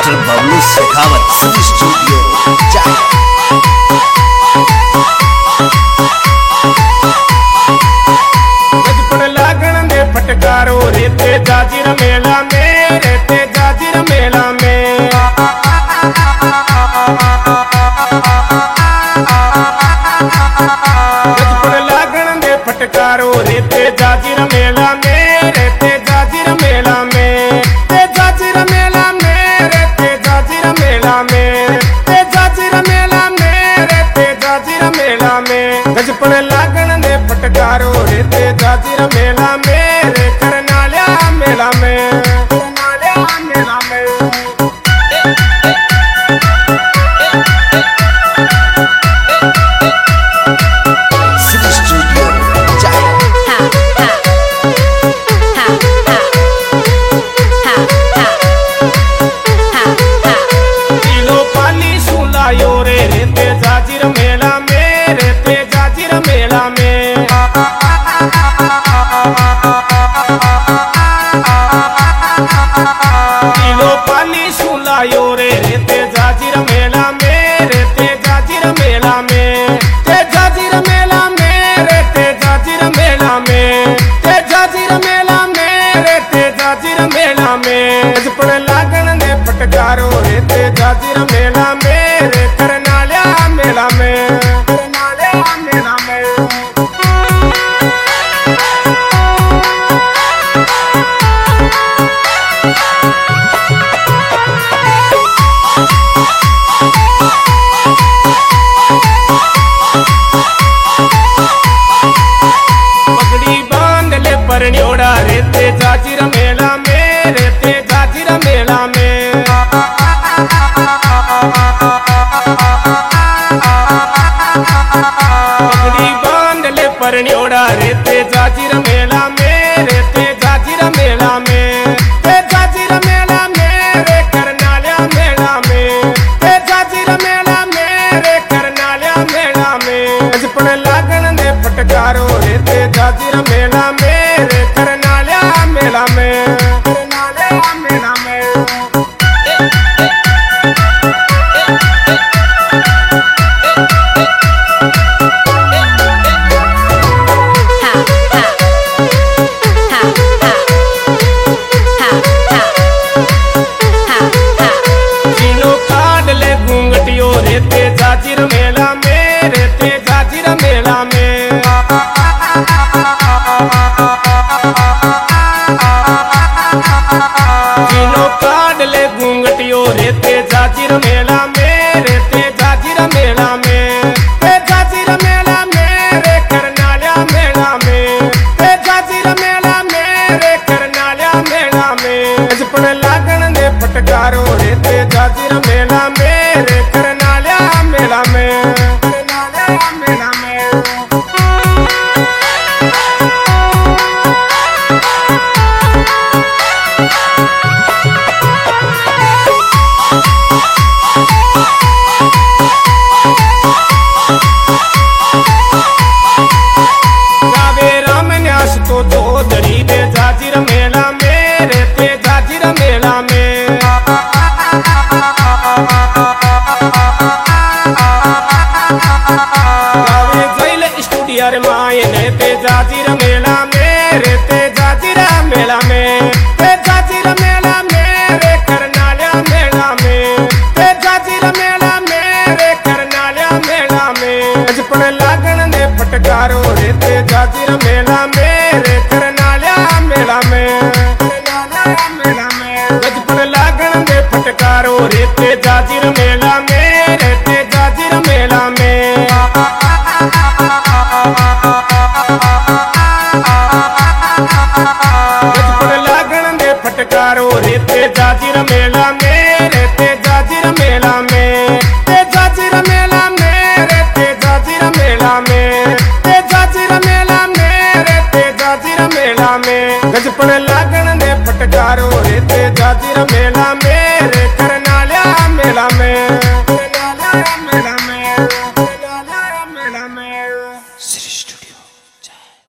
Master Bablu Shekhawat city studio लागण दे फटकारो रेते जाजिर मेला में, रेते जाजिर मेला में। लागण दे फटकारो रेते जाजिर मेला में, रेते जाजिर मेला में। ते जाजिर मेला में, रेते जाजिर मेला में। ते जाजिर मेला में, रेते जाजिर मेला में। गजपण लागण दे फटकारो रेते जाजिर मेला में, रे करनाल्या मेला में, करनाल्या मेला में। रेते जाजिर मेला में, रेते जाजिर मेला में। किलो पानी सुलायो रे रेते जाजिर मेला में, रेते जाजिर मेला में। ते जाजिर मेला में, रेते जाजिर मेला में। ते जाजिर मेला में, रेते जाजिर मेला में। गजपण लागण दे फटकारो रेते जाजिर मेला में, रे करनाल्या मेला में, करनाल्या मेला में। पगड़ी बांध ले परन्योड़ा रेते जाजिर मेला में, रेते जाजिर मेला में। पगड़ी बांध ले परन्योड़ा रेते जाजिर मेला में, रेते जाजिर मेला में। ते जाजिर मेला में, रे करनाल्या मेला में। ते जाजिर मेला में, रे करनाल्या मेला में। गजपण लागण दे फटकारो रेते जाजिर मेला में, रे करनाल्या मेला में, करनाल्या मेला में। रेते जाजिर मेला में, रेते जाजिर मेला में। तीनों काट ले घूंघटियो रेते जाजिर मेला में, रेते जाजिर मेला में। ते जाजिर मेला में, रे करनाल्या मेला में। ते जाजिर मेला में, रे करनाल्या मेला में। गजपण लागण दे फटकारो रेते जाजिर मेला में, रे करनाल्या मेला में, करनाल्या मेला में। गावे राम न्यास तो चौधरी दे जाजिर मेला में, रेते जाजिर मेला में। गावे जैल स्टूडियो माए रेते जाजिर मेला में, रेते जाजिर मेला में। ते जाजिर मेला में, रे करनाल्या मेला में। ते जाजिर मेला में, रे करनाल्या मेला में। गजपण लागण दे फटकारो रेते जाजिर मेला में, रे करनाल्या मेला में, करनाल्या मेला में। गजपण लागण दे फटकारो रेते जाजिर मेला में, रेते जाजिर मेला में। गजपण लागण दे फटकारो रेते जाजिर मेला में, रेते जाजिर मेला में। ते जाजिर मेला में, रेते जाजिर मेला में। ते जाजिर मेला में, रेते जाजिर मेला में। गजपण लागण दे फटकारो रेते जाजिर मेला में।